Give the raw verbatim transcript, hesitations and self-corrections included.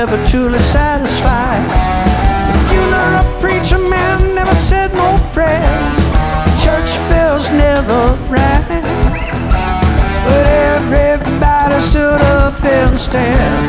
never truly satisfied. The funeral preacher man never said no prayers. Church bells never rang, but everybody stood up and stared.